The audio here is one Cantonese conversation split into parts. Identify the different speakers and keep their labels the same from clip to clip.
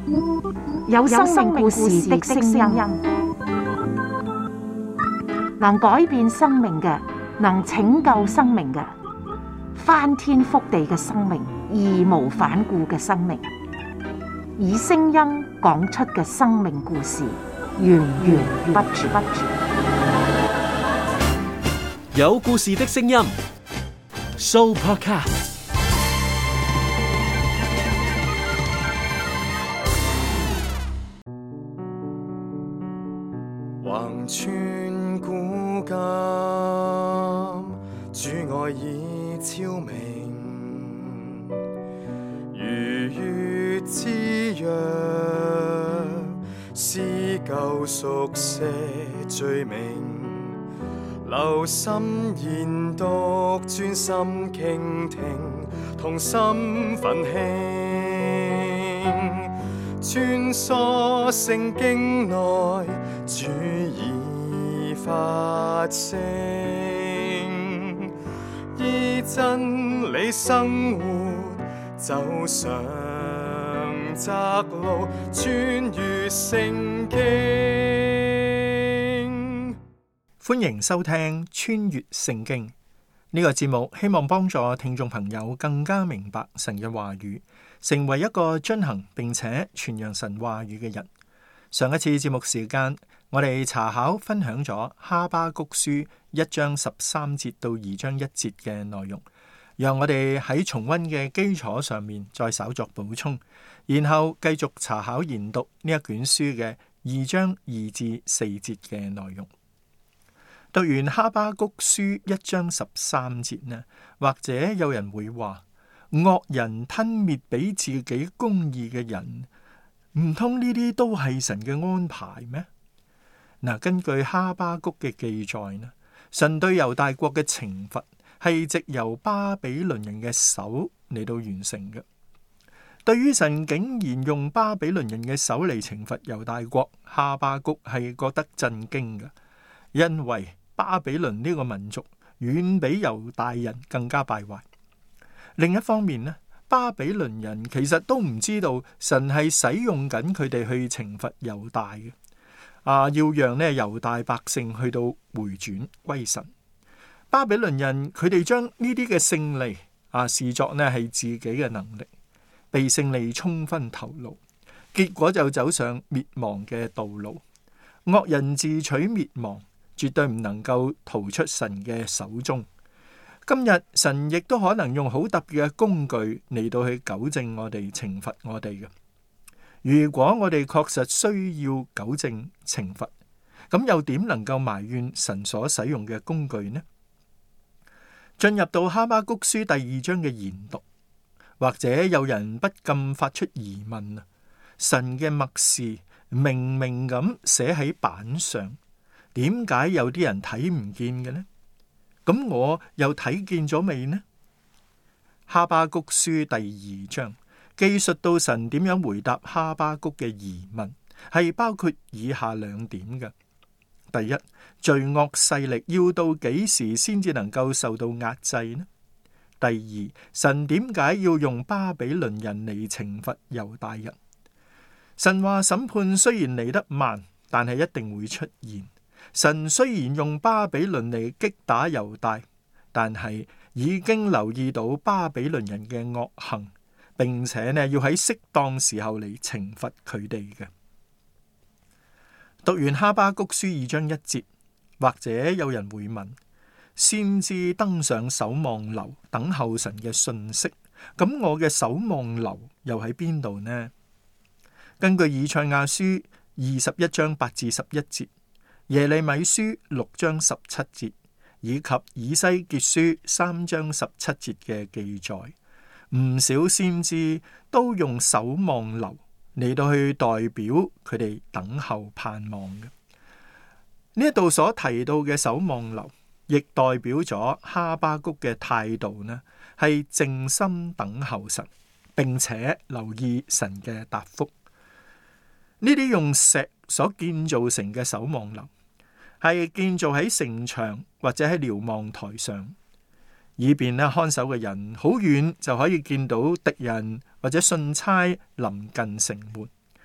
Speaker 1: 有生命故事的聲音，能改變生命嘅，能拯救生命嘅，翻天覆地嘅生命，義無反顧嘅生命，以聲音講出嘅生命故事，源源不絕。
Speaker 2: 有故事的聲音 ，Sooopodcast。
Speaker 3: 橫穿古今，主愛已超明，如月之約，撕舊熟寫罪名，留心研讀，專心傾聽，同心奮興，穿梭聖經內，主已發聲，依真理生活，走上窄路，穿越聖經。
Speaker 4: 歡迎收聽穿越聖經呢個節目，希望幫助聽眾朋友更加明白神嘅話語，成為一個遵行並且傳揚神話語嘅人。上一次節目時間，我哋查考分享咗哈巴谷書1章13節到2章1節嘅內容，讓我哋喺重溫嘅基礎上面再稍作補充，然後繼續查考研讀呢一卷書嘅2章2至4節嘅內容。讀完哈巴谷書1章13節呢，或者有人會話，惡人吞滅比自己公義嘅人，唔通呢啲都係神嘅安排咩？嗱，根據哈巴谷嘅記載呢，神對猶大國嘅懲罰係藉由巴比倫人嘅手嚟到完成嘅。對於神竟然用巴比倫人嘅手嚟懲罰猶大國，哈巴谷係覺得震驚嘅，因為巴比倫呢個民族遠比猶大人更加敗壞。另一方面呢，巴比倫人其實都唔知道神係使用緊佢哋去懲罰猶大嘅，要讓呢猶大百姓去到回轉歸神。巴比倫人佢哋將呢啲嘅勝利視作呢係自己嘅能力，被勝利沖昏頭腦，結果就走上滅亡嘅道路。惡人自取滅亡，絕對唔能夠逃出神嘅手中。今日神亦都可能用好特別嘅工具嚟到去糾正我哋、懲罰我哋嘅。如果我哋確實需要糾正、懲罰，咁又點能夠埋怨神所使用嘅工具呢？進入到哈巴谷書第2章嘅研讀，或者有人不禁發出疑問，神嘅默示明明咁寫喺板上，點解有啲人睇唔見嘅呢？咁我又睇見咗未呢？哈巴谷書第2章記述到神點樣回答哈巴谷嘅疑問，係包括以下2點嘅。第一，罪惡勢力要到幾時先至能夠受到壓制呢？第二，神點解要用巴比倫人嚟懲罰猶大人？神話審判雖然嚟得慢，但係一定會出現。神雖然用巴比倫嚟擊打猶大，但係已經留意到巴比倫人嘅惡行，並且呢要喺適當時候嚟懲罰佢哋嘅。讀完哈巴谷書2章1節，或者有人會問，先知登上守望樓等候神嘅訊息，咁我嘅守望樓又喺邊度呢？根據以賽亞書21章8至11節，耶利米書6章17節，以及以西結書3章17節嘅記載，唔少先知都用守望樓嚟到去代表佢哋等候盼望嘅。呢度所提到嘅守望樓，亦代表咗哈巴谷嘅態度呢，係靜心等候神，並且留意神嘅答覆。呢啲用石所建造成嘅守望樓，係建造喺城牆或者喺瞭望台上，以便看守嘅人好遠就可以見到敵人或者信差臨近城門。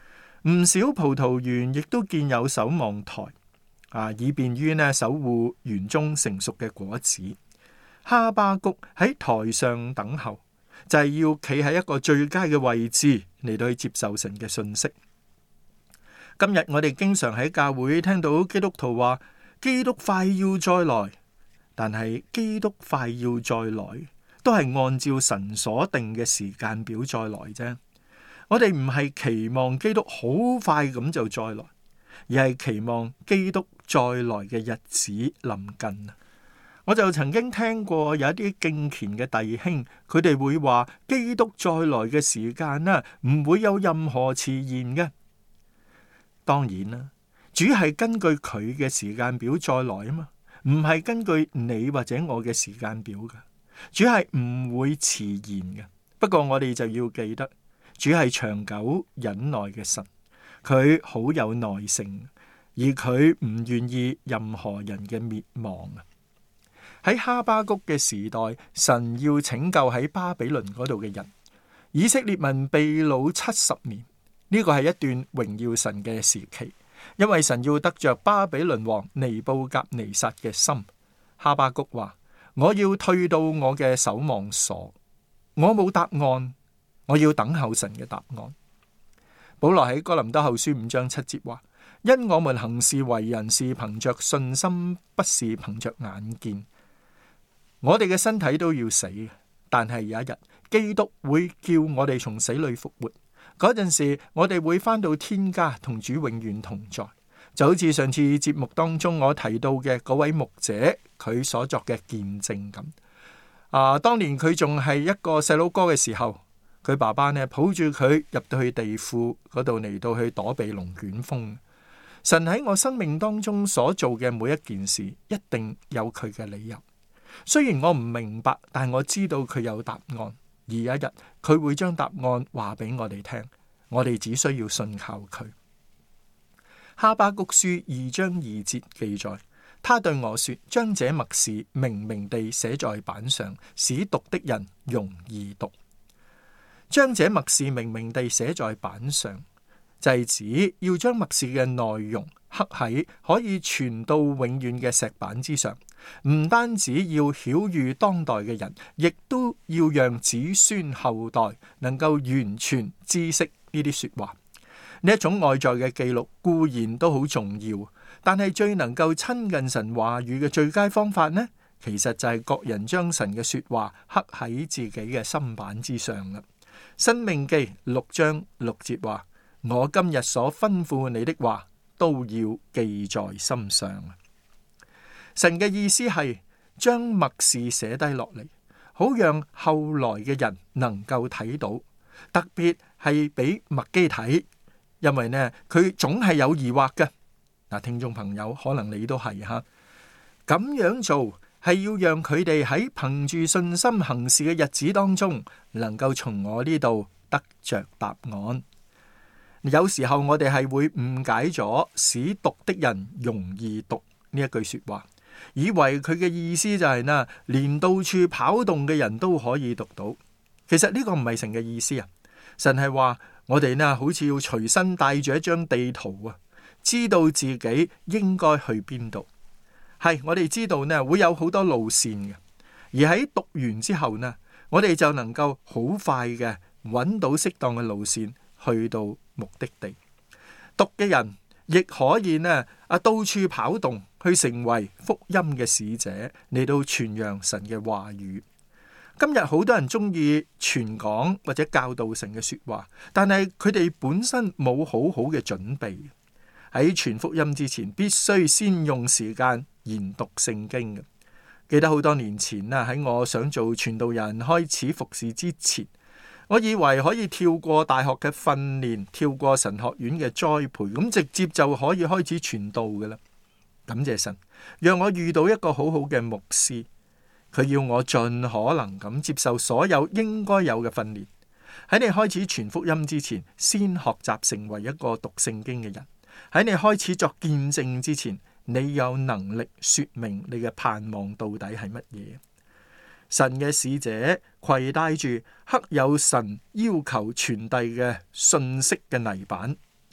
Speaker 4: 唔少葡萄園亦都建有守望台，以便於守護園中成熟嘅果子。哈巴谷喺台上等候，就係要企喺一個最佳嘅位置嚟到去接受神嘅信息。今日我哋經常喺教會聽到基督徒話基督快要再來，但係基督快要再來都係按照神所定嘅時間表再來啫。我哋唔係期望基督好快咁就再來，而係期望基督再來嘅日子臨近。我就曾經聽過有一啲敬虔嘅弟兄，佢哋會話基督再來嘅時間唔會有任何遲延嘅。當然啦，主係根據佢嘅時間表再來啊嘛，唔係根據你或者我嘅時間表嘅。主係唔會遲延嘅。不過我哋就要記得，主係長久忍耐嘅神，佢好有耐性，而佢唔願意任何人嘅滅亡啊。喺哈巴谷嘅時代，神要拯救喺巴比倫嗰度嘅人。以色列民被擄70年，呢個係一段榮耀神嘅時期，因為神要得着巴比倫王尼布甲尼撒嘅心。哈巴谷話：我要退到我嘅守望所，我冇答案，我要等候神嘅答案。保羅喺哥林多後書5章7節話：因我們行事為人是憑着信心，不是憑着眼見。我哋嘅身體都要死，但係有一日基督會叫我哋從死裏復活，嗰陣時我哋會返到天家同主永遠同在。就好似上次節目當中我提到嘅嗰位牧者，佢所作嘅見證咁。當年佢仲係一個細佬哥嘅時候，佢爸爸抱住佢入到去地庫嗰度嚟到去躲避龍捲風。神喺我生命當中所做嘅每一件事，一定有佢嘅理由。雖然我唔明白，但我知道佢有答案，而有一日佢會將答案話俾我哋聽，我哋只需要信靠佢。哈巴谷書2章2節記載，他對我說：將這默示明明地寫在板上，使讀的人容易讀。將這默示明明地寫在板上，就係指要將默示嘅內容刻喺可以傳到永遠嘅石板之上。唔單止要曉諭當代嘅人，亦都要讓子孫後代能夠完全知識呢啲說話。呢一種外在嘅記錄固然都好重要，但係最能夠親近神話語嘅最佳方法呢，其實就係各人將神嘅說話刻喺自己嘅心板之上啦。申命記6章6節話：我今日所吩咐你的話，都要記在心上。神嘅意思係將默示寫低落嚟，好讓後來嘅人能夠睇到，特別係俾麥基睇，因為呢佢總係有疑惑嘅。聽眾朋友，可能你都係吓，咁樣做係要讓佢哋喺憑住信心行事嘅日子當中，能夠從我呢度得着答案。有時候我哋係會誤解咗使讀的人容易讀呢一句說話，以為佢嘅意思就係連到處跑動嘅人都可以讀到。其實呢個唔係神嘅意思啊！神係話我哋好似要隨身帶住一張地圖啊，知道自己應該去邊度。係我哋知道會有好多路線嘅，而喺讀完之後我哋就能夠好快嘅揾到適當嘅路線去到目的地。讀嘅人亦可以到處跑動，去成為福音嘅使者，嚟到傳揚神嘅話語。今日好多人中意傳講或者教導神嘅說話，但係佢哋本身冇好好嘅準備。喺傳福音之前，必須先用時間研讀聖經嘅。記得好多年前喺我想做傳道人開始服侍之前，我以為可以跳過大學嘅訓練，跳過神學院嘅栽培，咁直接就可以開始傳道嘅啦。感謝神，讓我遇到一個好好嘅牧師，佢要我盡可能咁接受所有應該有嘅訓練。喺你開始傳福音之前，先學習成為一個讀聖經嘅人。喺你開始作見證之前，你有能力說明你嘅盼望到底係乜嘢。神嘅使者攜帶住刻有神要求傳遞嘅信息嘅泥板，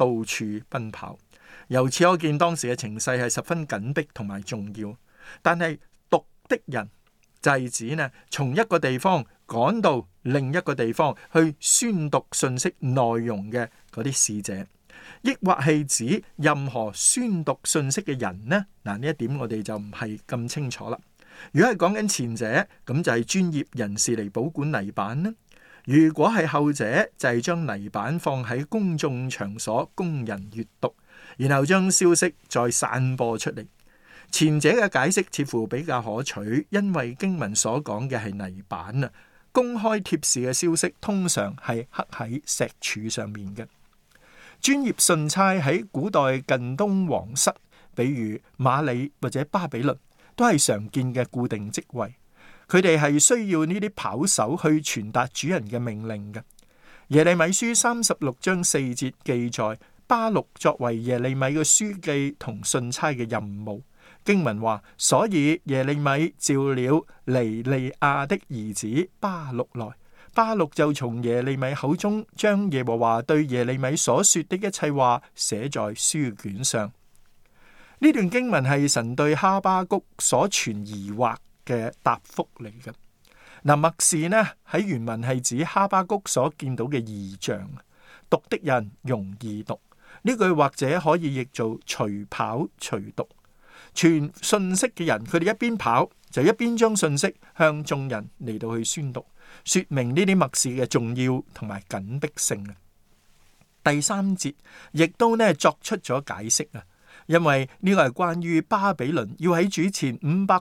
Speaker 4: 到處奔跑。由此可見，當時嘅情勢係十分緊迫同埋重要。但係讀的人就係指呢，從一個地方趕到另一個地方去宣讀信息內容嘅嗰啲使者，抑或係指任何宣讀信息嘅人呢？嗱，呢一點我哋就唔係咁清楚啦。如果係講緊前者，咁就係專業人士嚟保管泥板啦。如果係後者，就係將泥板放喺公眾場所供人閱讀，然後將消息再散播出嚟。前者嘅解釋似乎比較可取，因為經文所講嘅係泥板啊。公開貼士嘅消息通常係刻喺石柱上面嘅。專業信差喺古代近東皇室，比如馬里或者巴比倫，都係常見嘅固定職位。佢哋係需要呢啲跑手去傳達主人嘅命令嘅。耶利米書36章4節記載，巴錄作為耶利米嘅書記同信差嘅任務。經文話，所以耶利米召了尼利亞的兒子巴錄來，巴錄就從耶利米口中將耶和華對耶利米所說的一切話寫在書卷上。呢段經文係神對哈巴谷所存疑惑嘅答覆嚟嘅。嗱，默示呢喺原文係指哈巴谷所見到嘅異象，讀的人容易讀，呢句或者可以譯做隨跑隨讀。傳信息嘅人，佢哋一邊跑就一邊將信息向眾人嚟到去宣讀，說明呢啲默示嘅重要同埋緊迫性啊。第3節亦都呢作出咗解釋啊，因為呢個係關於巴比倫要喺主前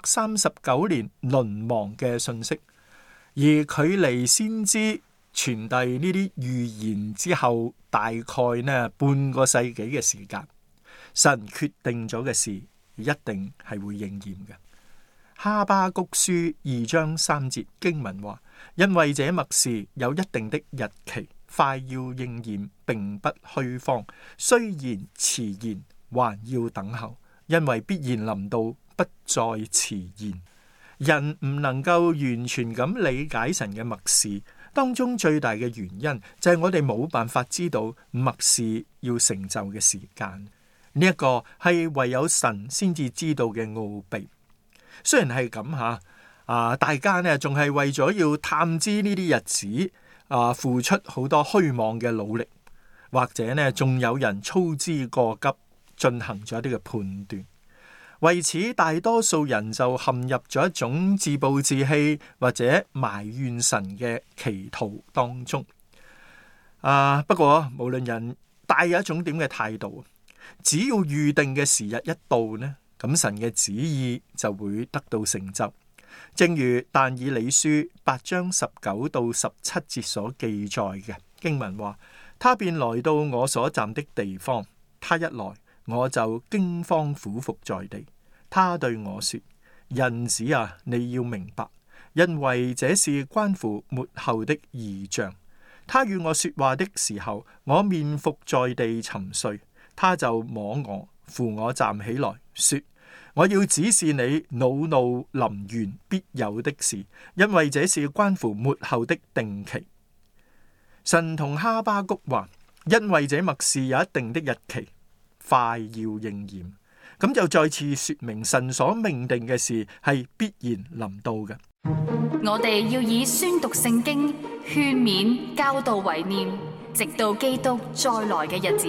Speaker 4: 539年淪亡嘅信息，而距離先知傳遞呢啲預言之後，大概呢半個世紀嘅時間，神決定咗嘅事一定係會應驗嘅。哈巴谷書2章3節經文話，因為這默示有一定的日期，快要應驗，並不虛謊，雖然遲延，還要等候，因為必然臨到，不再遲延。人唔能夠完全咁理解神嘅默示，當中最大嘅原因就係我哋冇辦法知道默示要成就嘅時間。呢一個係唯有神先至知道嘅奧秘。雖然係咁吓，大家呢仲係為咗要探知呢啲日子付出好多虛妄嘅努力，或者呢仲有人操之過急，進行咗一啲嘅判斷。為此，大多數人就陷入咗一種自暴自棄或者埋怨神嘅歧途當中。不過無論人帶有一種點嘅態度，只要預定嘅時日一到呢，咁神嘅旨意就會得到成就。正如但以理書8章19到17節所記載嘅經文話，他便來到我所站的地方，他一來，我就驚慌俯伏在地。他對我說，人子啊，你要明白，因為這是關乎末後的異象。他與我說話的時候，我面伏在地沉睡。他就摸我，扶我站起來，說，我要指示你惱怒臨完必有的事，因為這是關乎末後的定期。神同哈巴谷話，因為這默示有一定的日期，快要應驗，咁就再次說明神所命定嘅事係必然臨到嘅。
Speaker 5: 我哋要以宣讀聖經、勸勉、教導為念，直到基督再來嘅日子。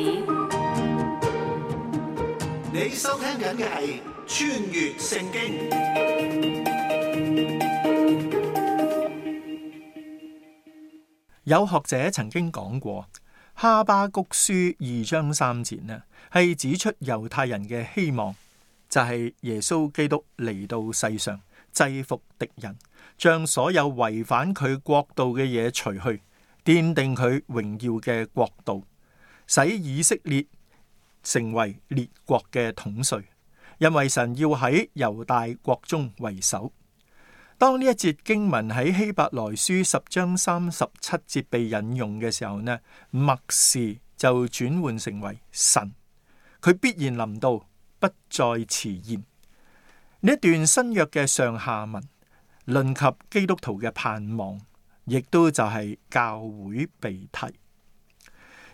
Speaker 6: 你收聽緊嘅係穿越聖經。
Speaker 4: 有學者曾經講過，哈巴谷書2章3節呢，係指出猶太人嘅希望，就係耶穌基督嚟到世上，制服敵人，將所有違反佢國度嘅嘢除去，奠定佢榮耀嘅國度，使以色列成為列國嘅統帥，因為神要喺猶大國中為首。當呢一節經文喺希伯來書10章37節被引用嘅時候呢，默示就轉換成為神，佢必然臨到，不再遲延。呢一段新約嘅上下文論及基督徒嘅盼望，亦都就係教會被提。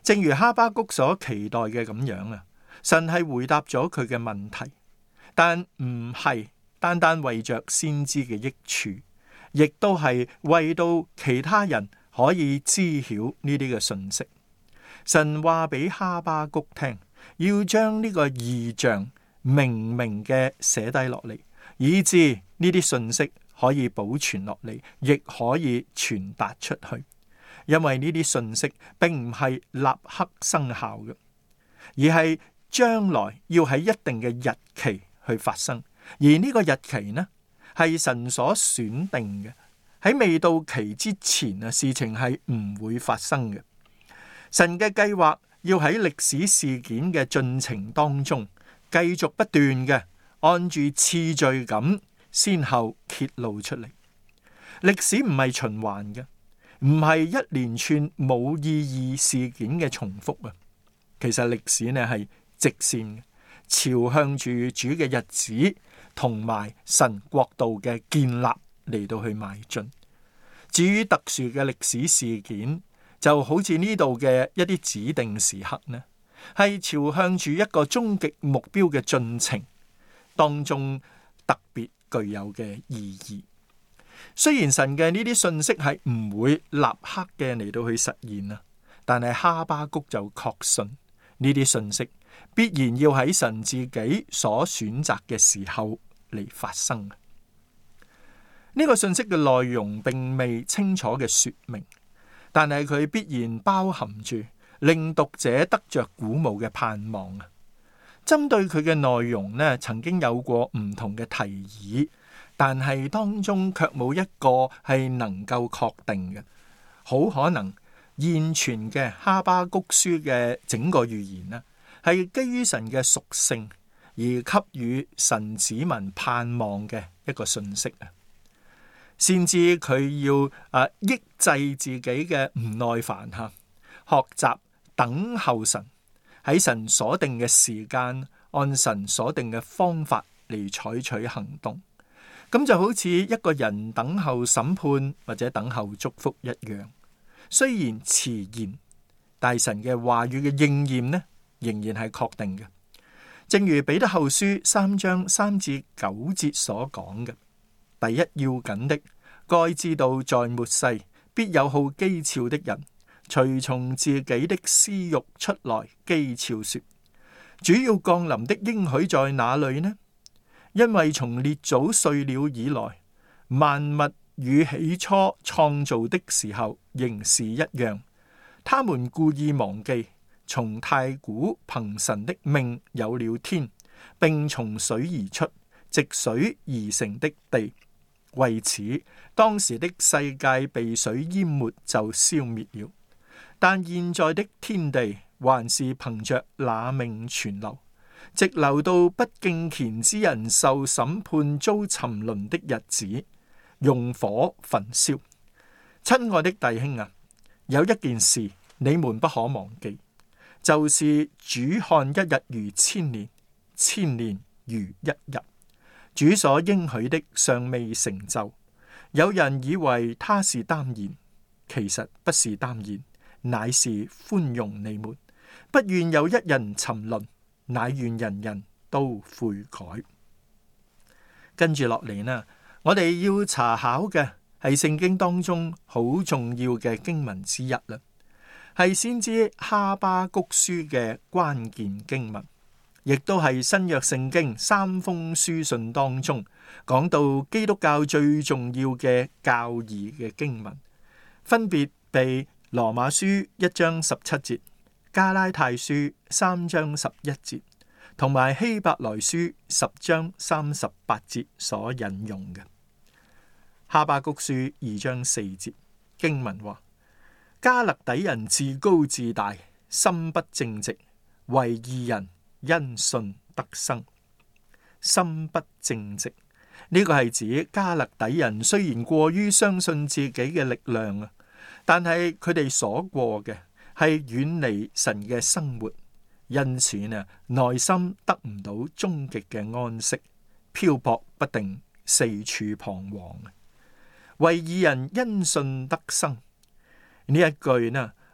Speaker 4: 正如哈巴谷所期待嘅咁樣啊，神係回答咗佢嘅問題，但唔係單單為着先知嘅益處，亦都係為到其他人可以知曉呢啲嘅信息。神話俾哈巴谷聽，要將呢個異象明明嘅寫低落嚟，以致呢啲信息可以保存落嚟，亦可以傳達出去。因為呢啲信息並唔係立刻生效嘅，而係將來要喺一定嘅日期去發生。而呢個日期呢，係神所選定嘅，喺未到期之前啊，事情係唔會發生嘅。神嘅計劃要喺歷史事件嘅進程當中繼續不斷嘅按住次序咁先後揭露出嚟。歷史唔係循環嘅，唔係一連串冇意義事件嘅重複啊。其實歷史呢係直線嘅，朝向住主嘅日子同埋神國度嘅建立嚟到去邁進。至於特殊嘅歷史事件，就好似呢度嘅一啲指定時刻呢，係朝向住一個終極目標嘅進程當中特別具有嘅意義。雖然神嘅呢啲信息係唔會立刻嘅嚟到去實現啊，但係哈巴谷就確信呢啲信息必然要喺神自己所選擇嘅時候嚟發生。呢個信息嘅內容並未清楚嘅說明，但係佢必然包含住令讀者得着鼓舞嘅盼望啊。針對佢嘅內容呢，曾經有過唔同嘅提議，但係當中卻冇一個係能夠確定嘅。好可能現存嘅哈巴谷書嘅整個預言呢，係基於神嘅屬性而給予神子民盼望嘅一個信息啊。先知佢要抑制自己嘅唔耐煩吓，學習等候神喺神所定嘅時間，按神所定嘅方法嚟採取行動。咁就好似一個人等候審判或者等候祝福一樣，雖然遲延，但神嘅話語嘅應驗呢，仍然係確定嘅。正如彼得後書3章3至9節所講嘅，第一要緊的，該知道在末世必有好譏誚的人，隨從自己的私欲出來譏誚說：主要降臨的應許在哪裏呢？因為從列祖睡了以來，萬物與起初創造的時候仍是一樣。他們故意忘記，從太古憑神的命有了天，並從水而出，藉水而成的地。為此，當時的世界被水淹沒就消滅了。但現在的天地還是憑着那命存留，直留到不敬虔之人受審判遭沉淪的日子，用火焚燒。親愛的弟兄啊，有一件事你們不可忘記，就是主看一日如千年，千年如一日。主所應許的尚未成就，有人以為他是耽延，其實不是耽延，乃是寬容你們，不願有一人沉淪，乃願人人都悔改。跟住落嚟呢，我哋要查考嘅係聖經當中好重要嘅經文之一啦，係先知哈巴谷書嘅關鍵經文，亦都係新約聖經3封書信當中講到基督教最重要嘅教義嘅經文，分別被羅馬書1章17節、加拉太書3章11節同埋希伯來書10章38節所引用嘅。哈巴谷書2章4節經文話：加勒底人自高自大，心不正直，為義人因信得生。心不正直，呢個係指加勒底人雖然過於相信自己嘅力量啊，但係佢哋所過嘅係遠離神嘅生活，因此呢，內心得唔到終極嘅安息，漂泊不定，四處彷徨。為義人因信得生呢一句呢，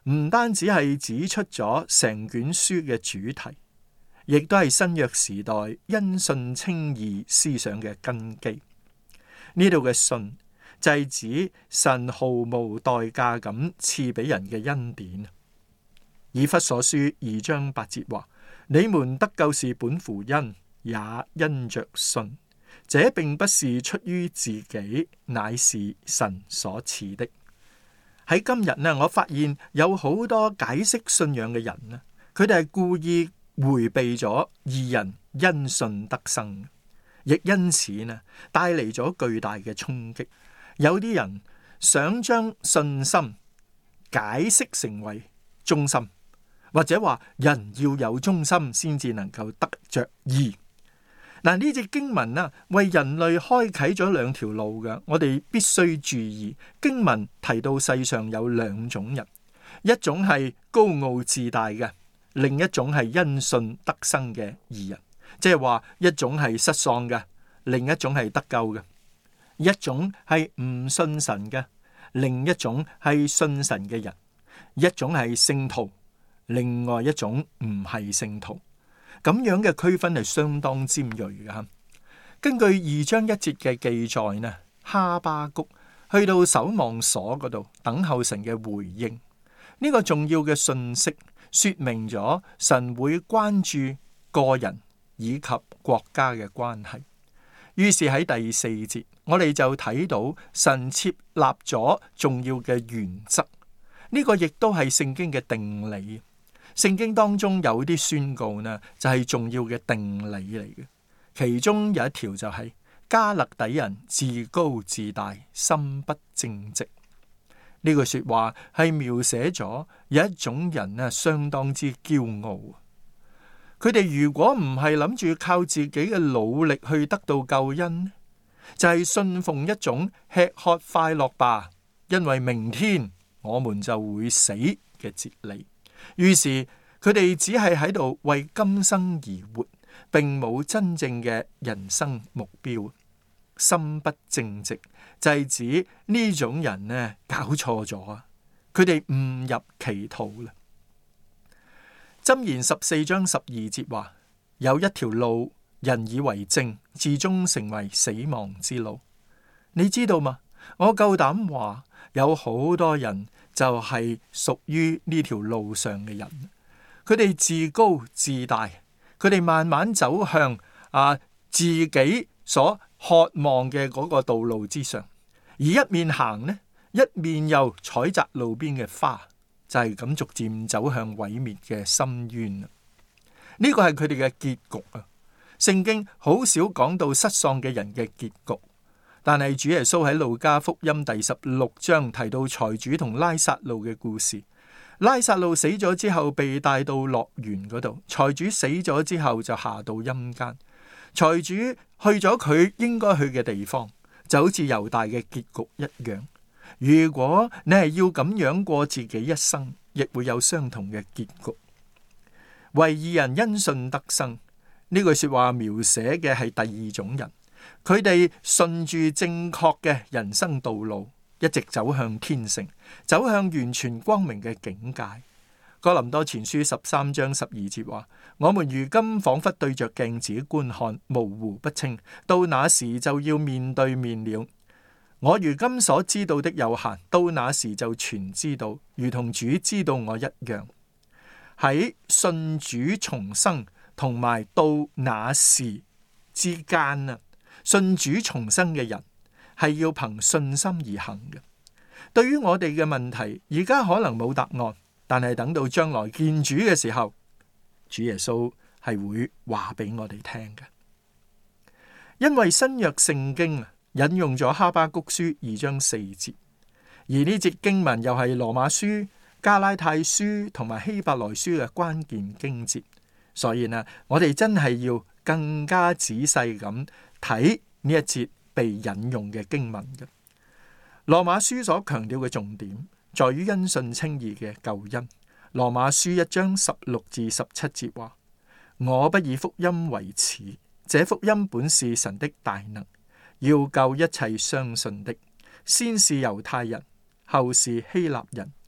Speaker 4: 唔單止係指出咗成卷書嘅主題，亦都係新約時代因信稱義思想嘅根基。呢度嘅信就係指神毫無代價咁賜俾人嘅恩典。以弗所書2章8節話：你們得救是本乎恩，也因着信。這並不是出於自己，乃是神所賜的。喺今日呢，我發現有好多解釋信仰嘅人呢，佢哋係故意迴避咗義人因信得生，亦因此呢帶嚟咗巨大嘅衝擊。有啲人想將信心解釋成為忠心，或者話人要有忠心先至能夠得着義。嗱，呢隻經文啊，為人類開啟咗兩條路嘅，我哋必須注意。經文提到世上有兩種人，一種係高傲自大嘅，另一種係因信得生嘅義人。即係話一種係失喪嘅，另一種係得救嘅；一種係唔信神嘅，另一種係信神嘅人；一種係聖徒，另外一種唔係聖徒。咁樣嘅區分係相當尖銳嘅。根據2章1節嘅記載呢，哈巴谷去到守望所嗰度等候神嘅回應。呢個重要嘅信息說明咗神會關注個人以及國家嘅關係。於是喺第4節，我哋就睇到神設立咗重要嘅原則。呢個亦都係聖經嘅定理。聖經當中有啲宣告呢，就係重要嘅定理嚟嘅。其中有一條就係迦勒底人自高自大，心不正直。呢句說話係描寫咗有一種人呢，相當之驕傲。佢哋如果唔係諗住靠自己嘅努力去得到救恩，就係信奉一種吃喝快樂吧，因為明天我們就會死嘅哲理。於是佢哋只係喺度為今生而活，並冇真正嘅人生目標。心不正直就係指呢種人呢，搞錯咗啊！佢哋誤入歧途啦。箴言14章12節話：有一條路，人以為正，至終成為死亡之路。你知道嗎？我夠膽話有好多人就係屬於呢條路上嘅人，佢哋自高自大，佢哋慢慢走向自己所渴望嘅嗰個道路之上，而一面行呢，一面又採摘路邊嘅花，就係咁逐漸走向毀滅嘅深淵。呢個係佢哋嘅結局啊！聖經好少講到失喪嘅人嘅結局。但係主耶穌喺路加福音第16章提到財主同拉撒路嘅故事。拉撒路死咗之後被帶到樂園嗰度，財主死咗之後就下到陰間。財主去咗佢應該去嘅地方，就好似猶大嘅結局一樣。如果你係要咁樣過自己一生，亦會有相同嘅結局。為義人因信得生，呢句說話描寫嘅係第二種人。佢哋順住正確嘅人生道路，一直走向天城，走向完全光明嘅境界。哥林多前書13章12節話：我們如今仿佛對着鏡子觀看，模糊不清，到那時就要面對面了。我如今所知道的有限，到那時就全知道，如同主知道我一樣。喺信主重生同埋到那時之間啊，信主重生嘅人係要憑信心而行嘅。對於我哋嘅問題，而家可能冇答案，但係等到將來見主嘅時候，主耶穌係會話俾我哋聽嘅。因為新約聖經引用咗哈巴谷書2章4節，而呢節經文又係羅馬書、加拉太書同埋希伯來書嘅關鍵經節，所以呢，我哋真係要更加仔細咁睇呢一節被引用嘅經文嘅。羅馬書所強調嘅重點在於因信稱義嘅救恩。羅馬書1章16至17節話：我不以福音為恥，這福音本是神的大能，要救一切相信的，先是猶太人，後是希臘人，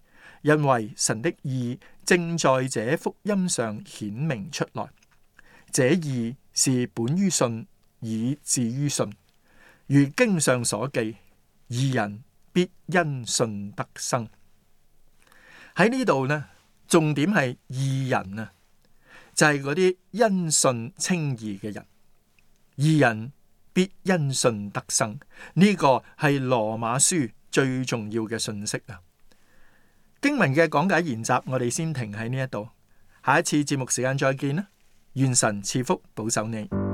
Speaker 4: 因為神的義正在這福音上顯明出來。這義是本於信，以致於信。如經上所記，義人必因信得生。喺呢度呢，重點係義人啊，就係嗰啲因信稱義嘅人。義人必因信得生，呢個係羅馬書最重要嘅信息啊。經文嘅講解研習，我哋先停喺呢一度，下一次節目時間再見啦。願神賜福保守你。